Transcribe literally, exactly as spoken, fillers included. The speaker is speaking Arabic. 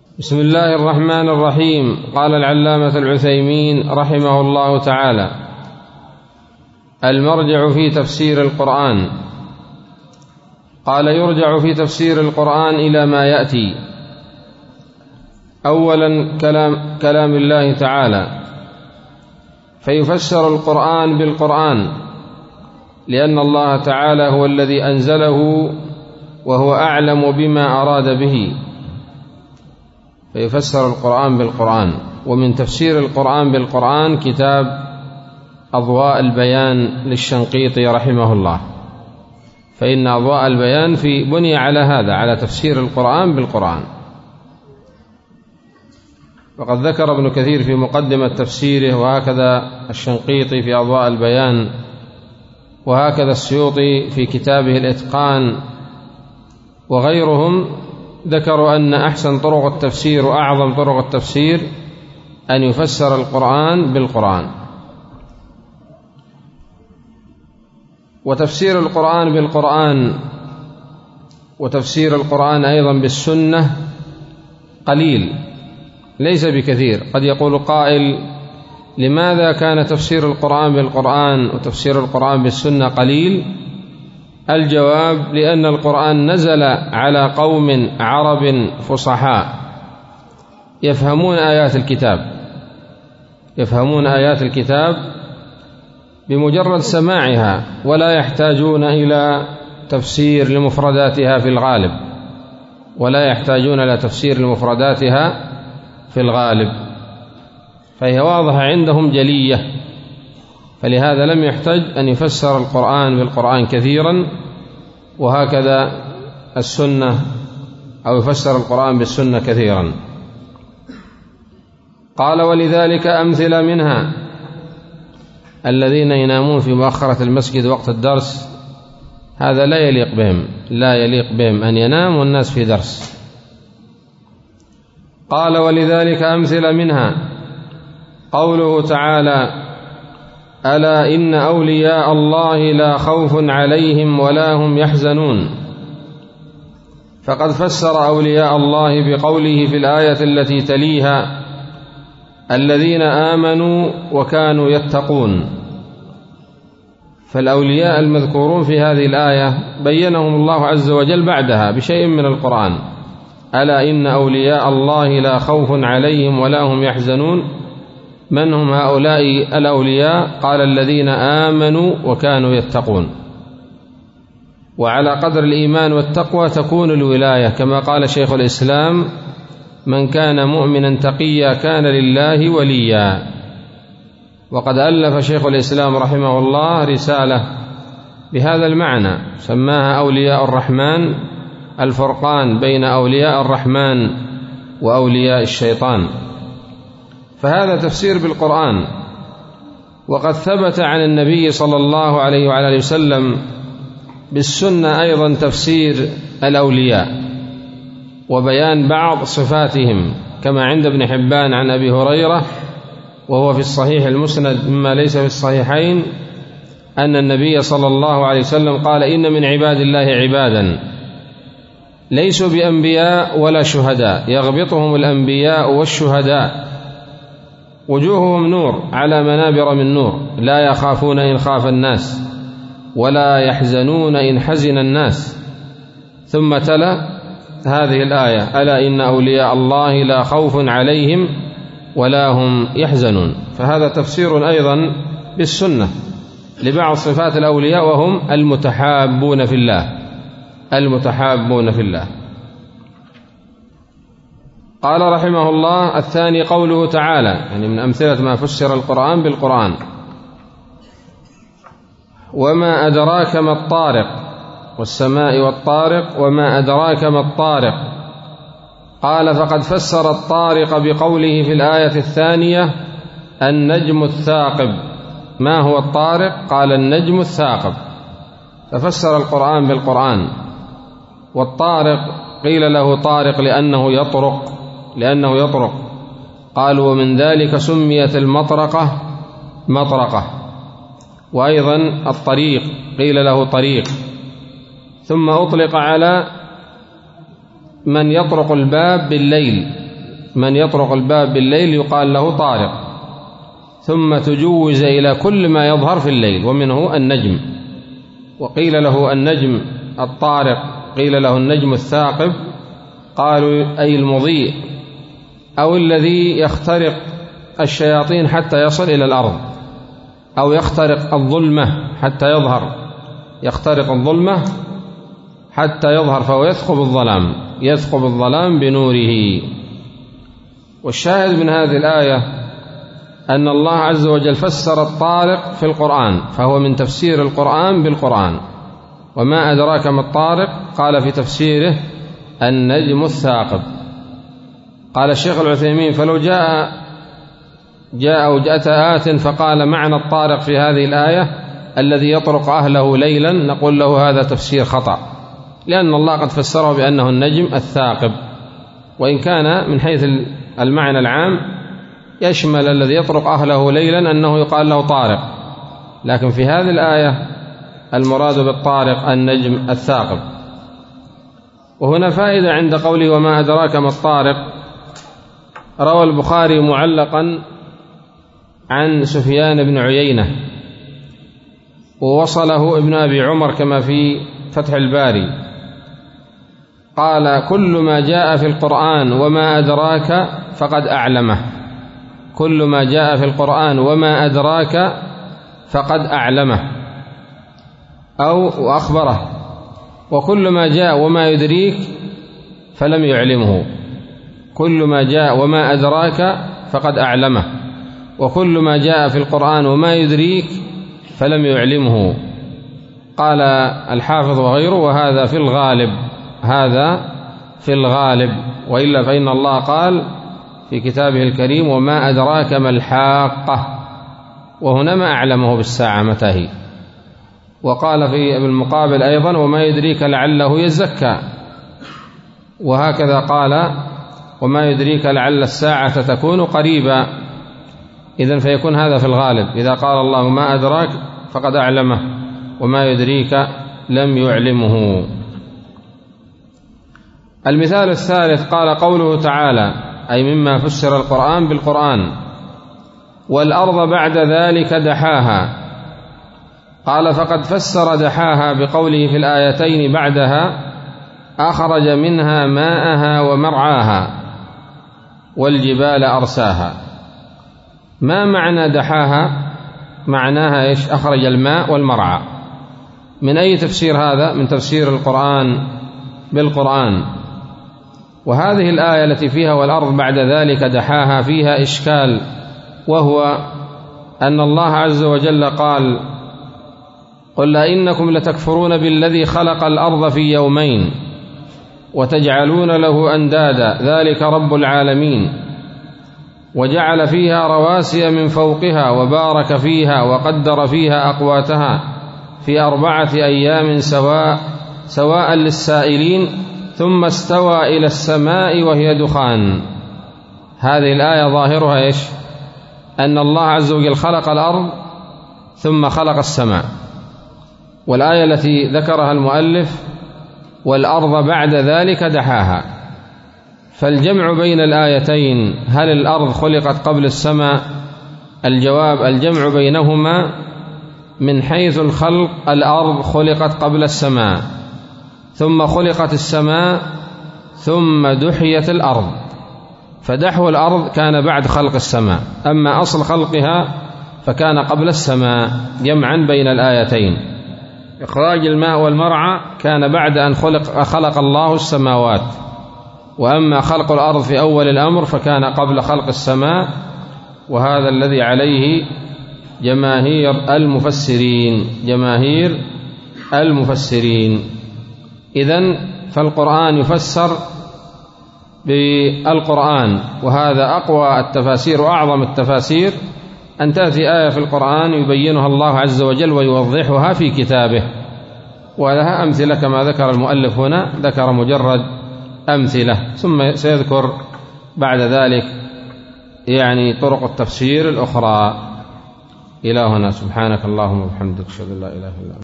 بسم الله الرحمن الرحيم. قال العلامة العثيمين رحمه الله تعالى: المرجع في تفسير القرآن. قال: يرجع في تفسير القرآن إلى ما يأتي. أولا كلام, كلام الله تعالى، فيفسر القرآن بالقرآن، لأن الله تعالى هو الذي أنزله وهو أعلم بما أراد به، فيفسر القرآن بالقرآن. ومن تفسير القرآن بالقرآن كتاب أضواء البيان للشنقيطي رحمه الله، فإن أضواء البيان في بني على هذا، على تفسير القرآن بالقرآن. وقد ذكر ابن كثير في مقدمة تفسيره، وهكذا الشنقيطي في أضواء البيان، وهكذا السيوطي في كتابه الإتقان، وغيرهم ذكروا أن أحسن طرق التفسير وأعظم طرق التفسير أن يفسر القرآن بالقرآن. وتفسير القرآن بالقرآن وتفسير القرآن أيضا بالسنة قليل، ليس بكثير. قد يقول قائل: لماذا كان تفسير القرآن بالقرآن وتفسير القرآن بالسنة قليل؟ الجواب: لأن القرآن نزل على قوم عرب فصحاء يفهمون آيات الكتاب يفهمون آيات الكتاب بمجرد سماعها، ولا يحتاجون إلى تفسير لمفرداتها في الغالب ولا يحتاجون إلى تفسير لمفرداتها في الغالب فهي واضحة عندهم جلية، فلهذا لم يحتج أن يفسر القرآن بالقرآن كثيرا، وهكذا السنة أو يفسر القرآن بالسنة كثيرا. قال: ولذلك أمثلة منها الذين ينامون في مؤخرة المسجد وقت الدرس، هذا لا يليق بهم لا يليق بهم أن ينام والناس في درس. قال: ولذلك أمثلة منها قوله تعالى: ألا إن أولياء الله لا خوف عليهم ولا هم يحزنون. فقد فسر أولياء الله بقوله في الآية التي تليها: الذين آمنوا وكانوا يتقون. فالأولياء المذكورون في هذه الآية بينهم الله عز وجل بعدها بشيء من القرآن: ألا إن أولياء الله لا خوف عليهم ولا هم يحزنون. من هم هؤلاء الأولياء؟ قال: الذين آمنوا وكانوا يتقون. وعلى قدر الإيمان والتقوى تكون الولاية، كما قال شيخ الإسلام: من كان مؤمنا تقيا كان لله وليا. وقد ألف شيخ الإسلام رحمه الله رسالة بهذا المعنى سماها أولياء الرحمن، الفرقان بين أولياء الرحمن وأولياء الشيطان. فهذا تفسير بالقرآن. وقد ثبت عن النبي صلى الله عليه وعلى وسلم بالسنة أيضا تفسير الأولياء وبيان بعض صفاتهم، كما عند ابن حبان عن أبي هريرة، وهو في الصحيح المسند مما ليس في الصحيحين، أن النبي صلى الله عليه وسلم قال: إن من عباد الله عبادا ليسوا بأنبياء ولا شهداء يغبطهم الأنبياء والشهداء، وجوههم نور على منابر من نور، لا يخافون إن خاف الناس ولا يحزنون إن حزن الناس. ثم تلا هذه الآية: ألا إن أولياء الله لا خوف عليهم ولا هم يحزنون. فهذا تفسير أيضا بالسنة لبعض صفات الأولياء، وهم المتحابون في الله المتحابون في الله. قال رحمه الله: الثاني قوله تعالى، يعني من أمثلة ما فسر القرآن بالقرآن: وما أدراك ما الطارق، والسماء والطارق، وما أدراك ما الطارق. قال: فقد فسر الطارق بقوله في الآية الثانية: النجم الثاقب. ما هو الطارق؟ قال: النجم الثاقب. ففسر القرآن بالقرآن. والطارق قيل له طارق لأنه يطرق لأنه يطرق قالوا: ومن ذلك سميت المطرقة مطرقة. وأيضا الطريق قيل له طريق. ثم أطلق على من يطرق الباب بالليل من يطرق الباب بالليل يقال له طارق، ثم تجوز إلى كل ما يظهر في الليل ومنه النجم، وقيل له النجم الطارق، قيل له النجم الثاقب، قالوا أي المضيء أو الذي يخترق الشياطين حتى يصل إلى الأرض، أو يخترق الظلمة حتى يظهر، يخترق الظلمة حتى يظهر فهو يثقب الظلام، يثقب الظلام بنوره. والشاهد من هذه الآية أن الله عز وجل فسر الطارق في القرآن، فهو من تفسير القرآن بالقرآن. وما أدراك ما الطارق؟ قال في تفسيره النجم الثاقب. قال الشيخ العثيمين فلو جاء جاء أو جاءت آت فقال معنى الطارق في هذه الآية الذي يطرق أهله ليلا، نقول له هذا تفسير خطأ، لأن الله قد فسره بأنه النجم الثاقب، وإن كان من حيث المعنى العام يشمل الذي يطرق أهله ليلا أنه يقال له طارق، لكن في هذه الآية المراد بالطارق النجم الثاقب. وهنا فائدة عند قوله وما أدراك ما الطارق. روى البخاري معلقا عن سفيان بن عيينة ووصله ابن أبي عمر كما في فتح الباري، قال كل ما جاء في القرآن وما أدراك فقد أعلمه، كل ما جاء في القرآن وما أدراك فقد أعلمه أو وأخبره، وكل ما جاء وما يدريك فلم يعلمه، كل ما جاء وما أدراك فقد أعلمه، وكل ما جاء في القرآن وما يدريك فلم يعلمه. قال الحافظ وغيره وهذا في الغالب، هذا في الغالب، وإلا فإن الله قال في كتابه الكريم وما أدراك ما الحاقة، وهنا ما أعلمه بالساعة متى هي. وقال في المقابل أيضا وما يدريك لعله يزكى، وهكذا قال وما يدريك لعل الساعة تكون قريبا. إذن فيكون هذا في الغالب، إذا قال الله ما أدراك فقد أعلمه وما يدريك لم يعلمه. المثال الثالث قال قوله تعالى أي مما فسر القرآن بالقرآن والأرض بعد ذلك دحاها. قال فقد فسر دحاها بقوله في الآيتين بعدها أخرج منها ماءها ومرعاها والجبال أرساها. ما معنى دحاها؟ معناها إيش؟ أخرج الماء والمرعى. من أي تفسير هذا؟ من تفسير القرآن بالقرآن. وهذه الآية التي فيها والأرض بعد ذلك دحاها فيها إشكال، وهو أن الله عز وجل قال قل إنكم لتكفرون بالذي خلق الأرض في يومين وتجعلون له أندادا ذلك رب العالمين، وجعل فيها رواسي من فوقها وبارك فيها وقدر فيها أقواتها في أربعة أيام سواء سواء للسائلين ثم استوى إلى السماء وهي دخان. هذه الآية ظاهرها إيش؟ أن الله عز وجل خلق الأرض ثم خلق السماء. والآية التي ذكرها المؤلف والأرض بعد ذلك دحاها، فالجمع بين الآيتين هل الأرض خلقت قبل السماء؟ الجواب الجمع بينهما من حيث الخلق الأرض خلقت قبل السماء، ثم خلقت السماء، ثم دحيت الأرض، فدحو الأرض كان بعد خلق السماء، أما أصل خلقها فكان قبل السماء، جمعا بين الآيتين. إخراج الماء والمرعى كان بعد أن خلق, خلق الله السماوات، وأما خلق الأرض في أول الأمر فكان قبل خلق السماء، وهذا الذي عليه جماهير المفسرين جماهير المفسرين. إذن فالقرآن يفسر بالقرآن، وهذا أقوى التفاسير وأعظم التفاسير أن تأتي آية في القرآن يبينها الله عز وجل ويوضحها في كتابه، ولها أمثلة كما ذكر المؤلف هنا، ذكر مجرد أمثلة، ثم سيذكر بعد ذلك يعني طرق التفسير الأخرى. إلى هنا سبحانك اللهم وبحمدك أشهد أن لا إله إلا أنت.